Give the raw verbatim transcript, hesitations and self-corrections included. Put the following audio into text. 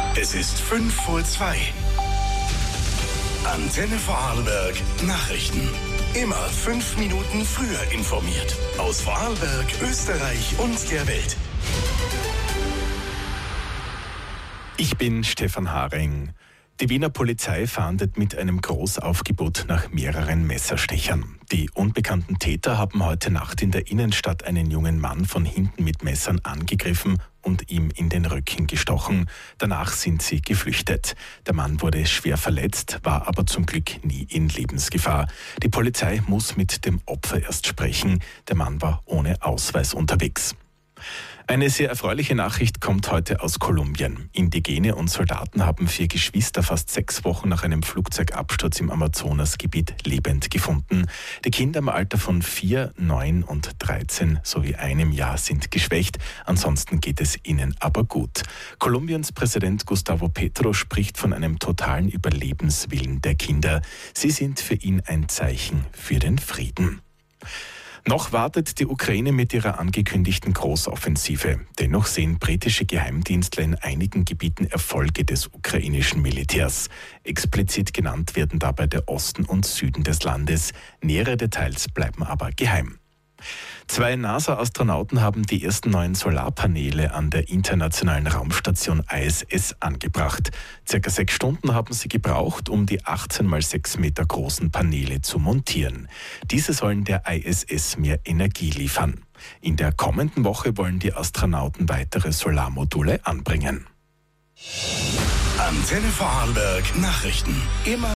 Es ist fünf vor zwei. Antenne Vorarlberg Nachrichten. Immer fünf Minuten früher informiert. Aus Vorarlberg, Österreich und der Welt. Ich bin Stefan Haring. Die Wiener Polizei fahndet mit einem Großaufgebot nach mehreren Messerstechern. Die unbekannten Täter haben heute Nacht in der Innenstadt einen jungen Mann von hinten mit Messern angegriffen und ihm in den Rücken gestochen. Danach sind sie geflüchtet. Der Mann wurde schwer verletzt, war aber zum Glück nie in Lebensgefahr. Die Polizei muss mit dem Opfer erst sprechen. Der Mann war ohne Ausweis unterwegs. Eine sehr erfreuliche Nachricht kommt heute aus Kolumbien. Indigene und Soldaten haben vier Geschwister fast sechs Wochen nach einem Flugzeugabsturz im Amazonasgebiet lebend gefunden. Die Kinder im Alter von vier, neun und dreizehn sowie einem Jahr sind geschwächt. Ansonsten geht es ihnen aber gut. Kolumbiens Präsident Gustavo Petro spricht von einem totalen Überlebenswillen der Kinder. Sie sind für ihn ein Zeichen für den Frieden. Noch wartet die Ukraine mit ihrer angekündigten Großoffensive. Dennoch sehen britische Geheimdienstler in einigen Gebieten Erfolge des ukrainischen Militärs. Explizit genannt werden dabei der Osten und Süden des Landes. Nähere Details bleiben aber geheim. Zwei NASA-Astronauten haben die ersten neuen Solarpaneele an der internationalen Raumstation I S S angebracht. Circa sechs Stunden haben sie gebraucht, um die achtzehn mal sechs Meter großen Paneele zu montieren. Diese sollen der I S S mehr Energie liefern. In der kommenden Woche wollen die Astronauten weitere Solarmodule anbringen. Antenne Vorarlberg Nachrichten. Immer